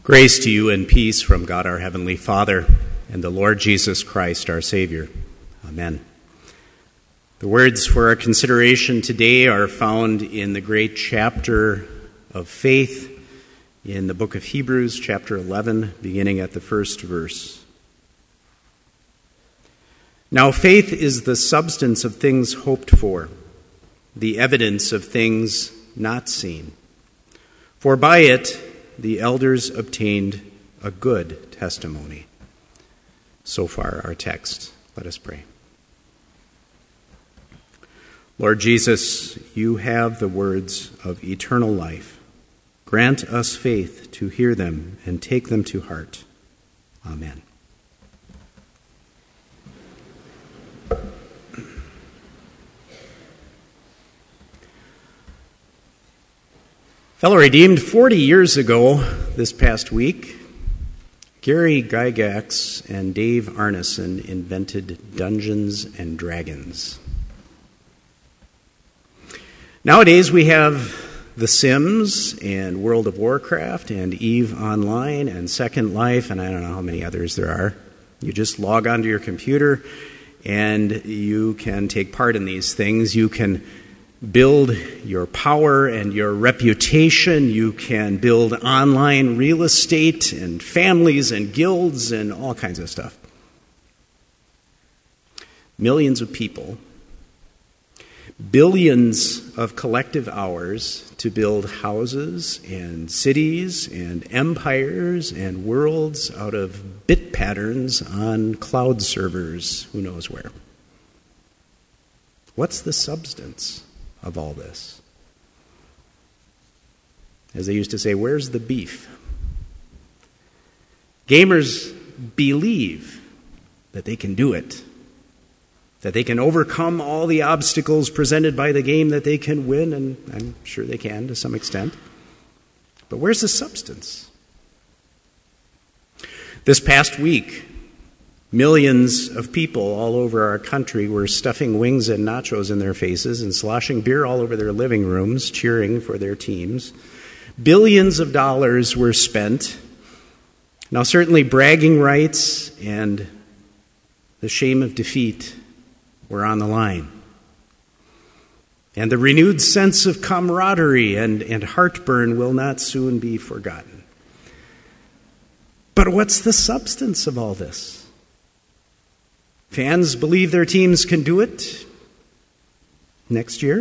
Grace to you and peace from God our Heavenly Father and the Lord Jesus Christ our Savior. Amen. The words for our consideration today are found in the great chapter of faith in the book of Hebrews, chapter 11, beginning at the first verse. Now faith is the substance of things hoped for, the evidence of things not seen. For by it the elders obtained a good testimony. So far our text. Let us pray. Lord Jesus, you have the words of eternal life. Grant us faith to hear them and take them to heart. Amen. Fellow Redeemed, 40 years ago this past week, Gary Gygax and Dave Arneson invented Dungeons and Dragons. Nowadays we have The Sims and World of Warcraft and EVE Online and Second Life, and I don't know how many others there are. You just log onto your computer and you can take part in these things. You can build your power and your reputation. You can build online real estate and families and guilds and all kinds of stuff. Millions of people, billions of collective hours to build houses and cities and empires and worlds out of bit patterns on cloud servers, who knows where. What's the substance of all this? As they used to say, where's the beef? Gamers believe that they can do it, that they can overcome all the obstacles presented by the game, that they can win, and I'm sure they can to some extent. But where's the substance? This past week, millions of people all over our country were stuffing wings and nachos in their faces and sloshing beer all over their living rooms, cheering for their teams. Billions of dollars were spent. Now, certainly bragging rights and the shame of defeat were on the line. And the renewed sense of camaraderie and heartburn will not soon be forgotten. But what's the substance of all this? Fans believe their teams can do it next year.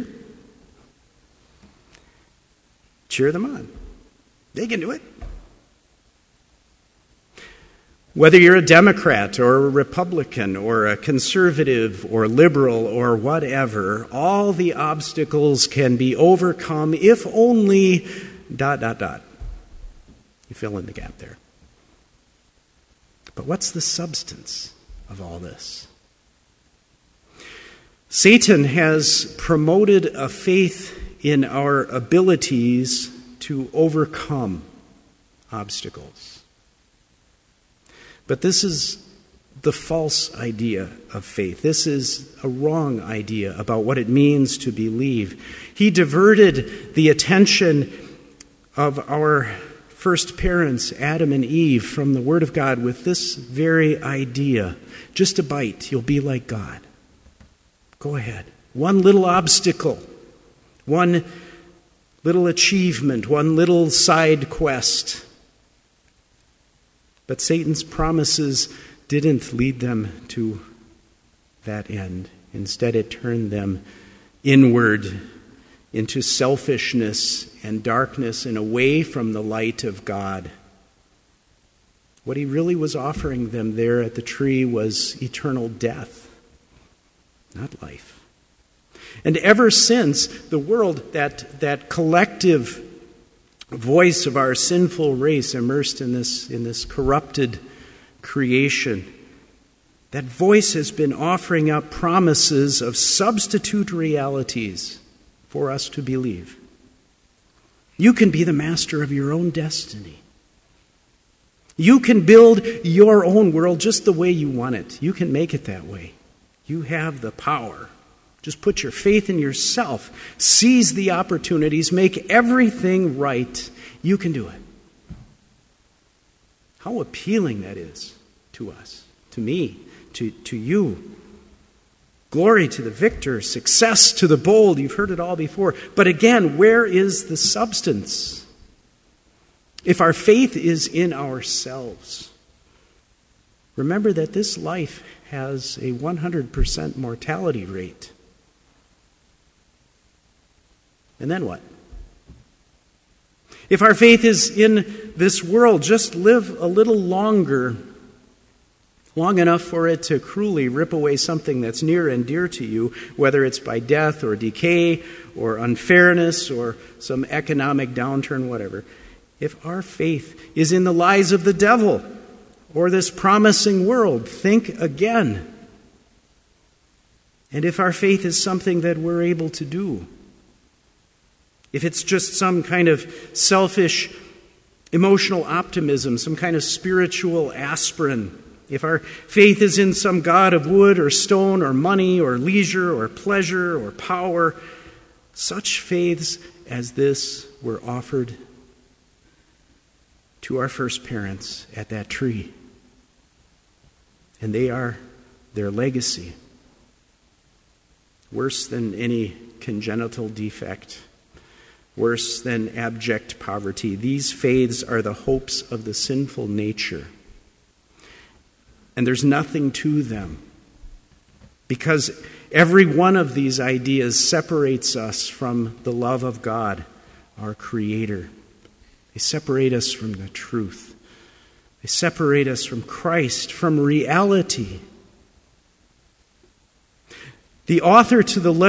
Cheer them on. They can do it. Whether you're a Democrat or a Republican or a conservative or liberal or whatever, all the obstacles can be overcome if only ... You fill in the gap there. But what's the substance of all this? Satan has promoted a faith in our abilities to overcome obstacles. But this is the false idea of faith. This is a wrong idea about what it means to believe. He diverted the attention of our first parents, Adam and Eve, from the Word of God with this very idea. Just a bite, you'll be like God. Go ahead. One little obstacle, one little achievement, one little side quest. But Satan's promises didn't lead them to that end. Instead, it turned them inward into selfishness and darkness and away from the light of God. What he really was offering them there at the tree was eternal death, not life. And ever since, the world, that collective voice of our sinful race immersed in this corrupted creation, that voice has been offering up promises of substitute realities for us to believe. You can be the master of your own destiny. You can build your own world just the way you want it. You can make it that way. You have the power. Just put your faith in yourself. Seize the opportunities. Make everything right. You can do it. How appealing that is to us, to me, to you. Glory to the victor, success to the bold. You've heard it all before. But again, where is the substance? If our faith is in ourselves, remember that this life has a 100% mortality rate. And then what? If our faith is in this world, just live a little longer, long enough for it to cruelly rip away something that's near and dear to you, whether it's by death or decay or unfairness or some economic downturn, whatever. If our faith is in the lies of the devil or this promising world, think again. And if our faith is something that we're able to do, if it's just some kind of selfish emotional optimism, some kind of spiritual aspirin, if our faith is in some god of wood or stone or money or leisure or pleasure or power, such faiths as this were offered to our first parents at that tree. And they are their legacy. Worse than any congenital defect, worse than abject poverty. These faiths are the hopes of the sinful nature. And there's nothing to them, because every one of these ideas separates us from the love of God, our Creator. They separate us from the truth. They separate us from Christ, from reality. The author of the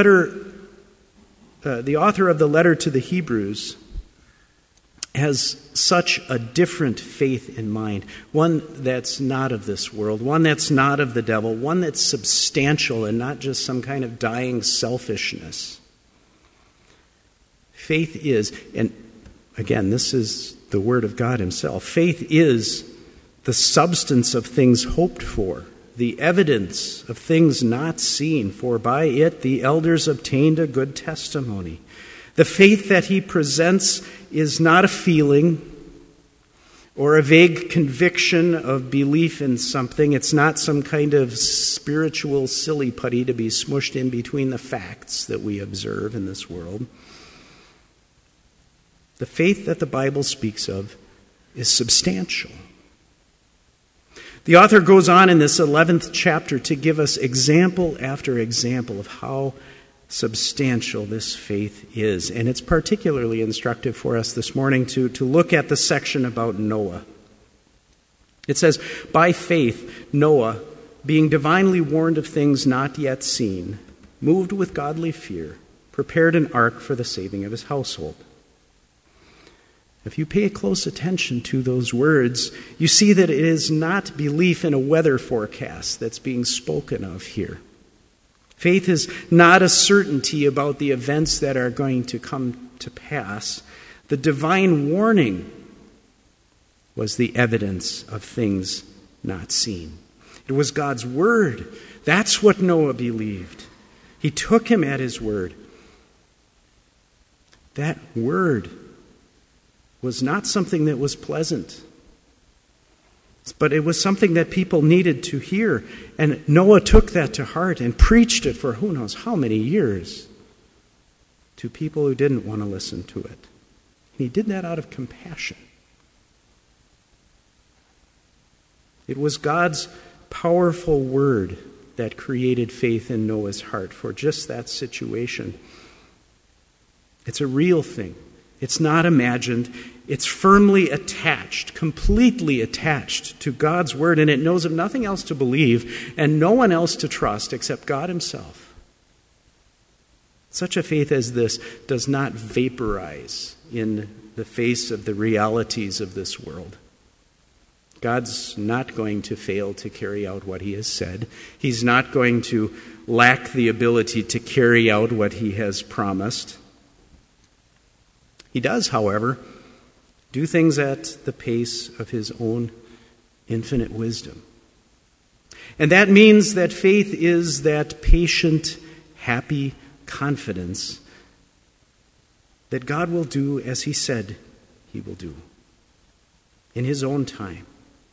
letter to the Hebrews has such a different faith in mind, one that's not of this world, one that's not of the devil, one that's substantial and not just some kind of dying selfishness. Faith is, and again, this is the Word of God Himself, faith is the substance of things hoped for, the evidence of things not seen, for by it the elders obtained a good testimony. The faith that he presents is not a feeling or a vague conviction of belief in something. It's not some kind of spiritual silly putty to be smushed in between the facts that we observe in this world. The faith that the Bible speaks of is substantial. The author goes on in this 11th chapter to give us example after example of how substantial this faith is. And it's particularly instructive for us this morning to look at the section about Noah. It says, by faith, Noah, being divinely warned of things not yet seen, moved with godly fear, prepared an ark for the saving of his household. If you pay close attention to those words, you see that it is not belief in a weather forecast that's being spoken of here. Faith is not a certainty about the events that are going to come to pass. The divine warning was the evidence of things not seen. It was God's word. That's what Noah believed. He took him at his word. That word was not something that was pleasant, but it was something that people needed to hear. And Noah took that to heart and preached it for who knows how many years to people who didn't want to listen to it. He did that out of compassion. It was God's powerful word that created faith in Noah's heart for just that situation. It's a real thing. It's not imagined. It's firmly attached, completely attached to God's word, and it knows of nothing else to believe and no one else to trust except God Himself. Such a faith as this does not vaporize in the face of the realities of this world. God's not going to fail to carry out what He has said. He's not going to lack the ability to carry out what He has promised. He does, however, do things at the pace of His own infinite wisdom. And that means that faith is that patient, happy confidence that God will do as He said He will do in His own time,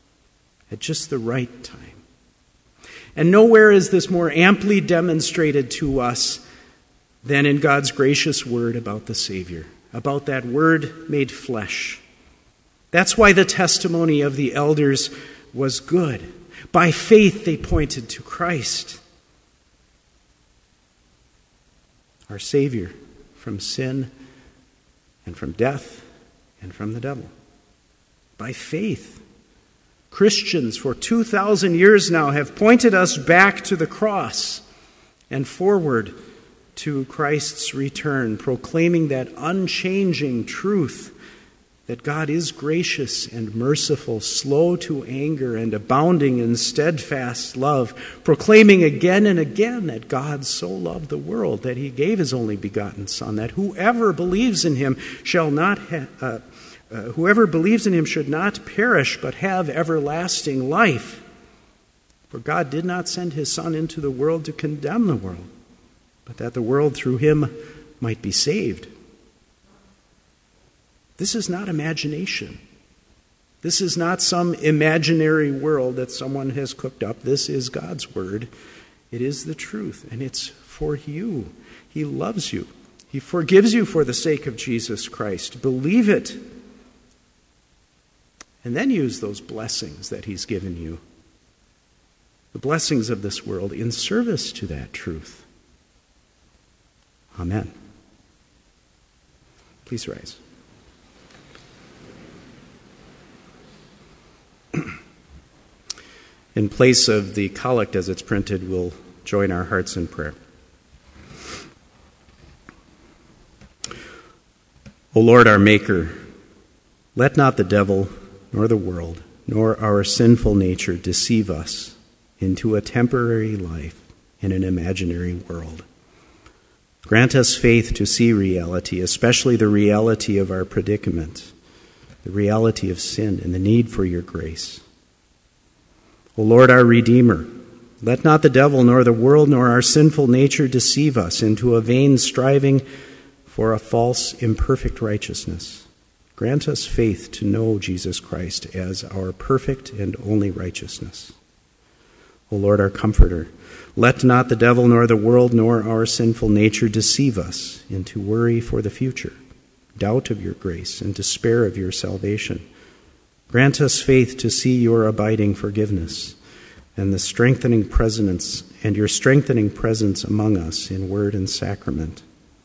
at just the right time. And nowhere is this more amply demonstrated to us than in God's gracious word about the Savior, about that Word made flesh. That's why the testimony of the elders was good. By faith they pointed to Christ, our Savior from sin and from death and from the devil. By faith. Christians for 2,000 years now have pointed us back to the cross and forward to Christ's return, proclaiming that unchanging truth that God is gracious and merciful, slow to anger, and abounding in steadfast love, proclaiming again and again that God so loved the world that he gave his only begotten Son, that whoever believes in him should not perish but have everlasting life. For God did not send his Son into the world to condemn the world, but that the world through him might be saved. This is not imagination. This is not some imaginary world that someone has cooked up. This is God's word. It is the truth, and it's for you. He loves you. He forgives you for the sake of Jesus Christ. Believe it. And then use those blessings that he's given you, the blessings of this world, in service to that truth. Amen. Please rise. In place of the collect as it's printed, we'll join our hearts in prayer. O Lord, our Maker, let not the devil, nor the world, nor our sinful nature deceive us into a temporary life in an imaginary world. Grant us faith to see reality, especially the reality of our predicament, the reality of sin, and the need for your grace. O Lord, our Redeemer, let not the devil, nor the world, nor our sinful nature deceive us into a vain striving for a false, imperfect righteousness. Grant us faith to know Jesus Christ as our perfect and only righteousness. O Lord, our Comforter, let not the devil, nor the world, nor our sinful nature deceive us into worry for the future, doubt of your grace, and despair of your salvation. Grant us faith to see your abiding forgiveness and the strengthening presence and your strengthening presence among us in word and sacrament.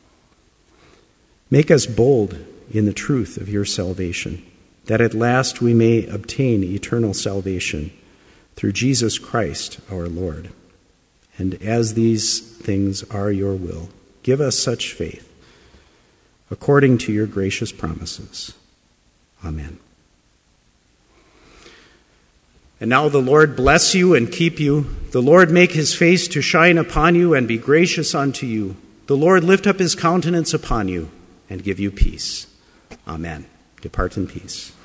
Make us bold in the truth of your salvation, that at last we may obtain eternal salvation through Jesus Christ our Lord. And as these things are your will, give us such faith, according to your gracious promises. Amen. And now the Lord bless you and keep you. The Lord make his face to shine upon you and be gracious unto you. The Lord lift up his countenance upon you and give you peace. Amen. Depart in peace.